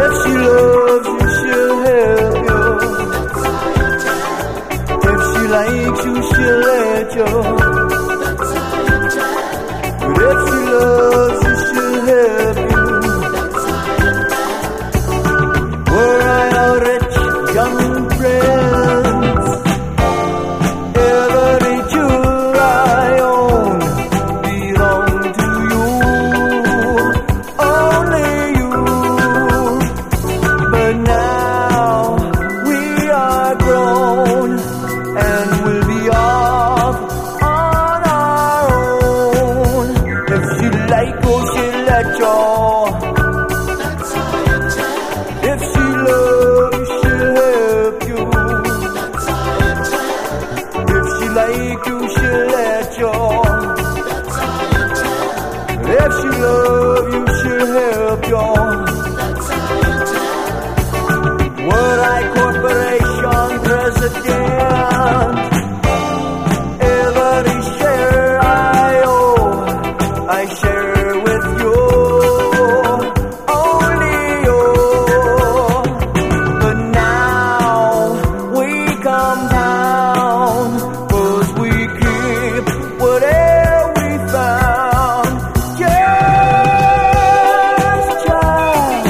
If she loves you, she'll help you. If she likes you, she'll let you. But if she loves you, she'll help you. Were I a rich young prince, every jewel I own belong to you, only you. But now we are grown and we'll be off on our own. If she like you, she'll let you. If she loves you, she'll help you. If she like you, she'll let you. If she loves you, she'll help you. Were I corporation president, every share I owe, I share with you, only you. But now we come down, 'cause we keep whatever we found. Yes, child.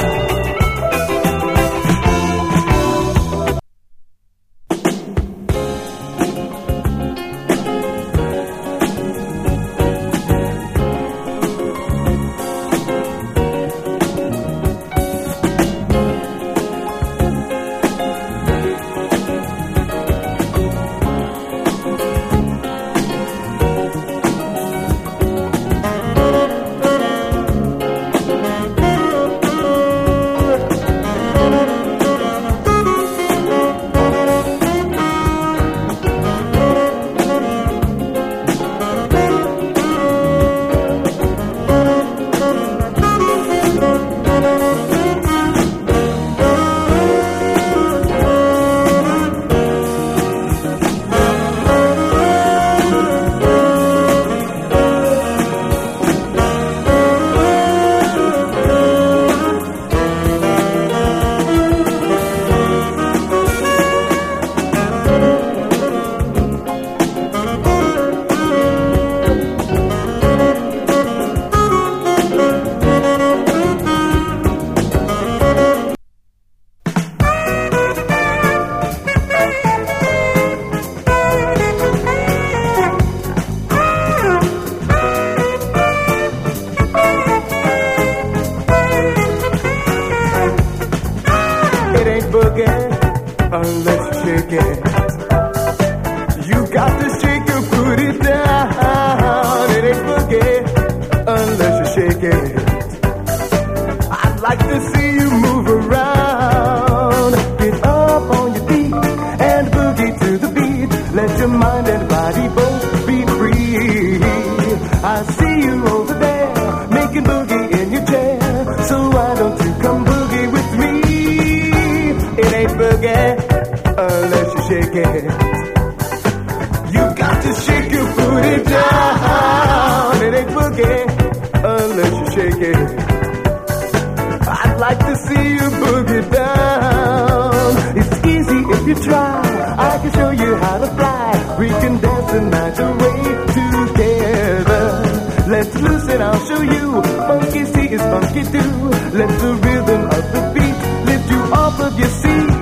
It ain't boogie unless you shake it. You got to shake your booty down. It ain't boogie unless you shake it. I'd like to see you move around. Get up on your feet and boogie to the beat. Let your mind and body both be free. I see you over there making boogie in your chair. So why don't you come boogie with me? It ain't boogie unless you shake it. You got to shake your booty down. It ain't boogie unless you shake it. I'd like to see you boogie down. It's easy if you try. I can show you how to fly. We can dance the night away together. Let's loosen, I'll show you. Funky see is funky too. Let the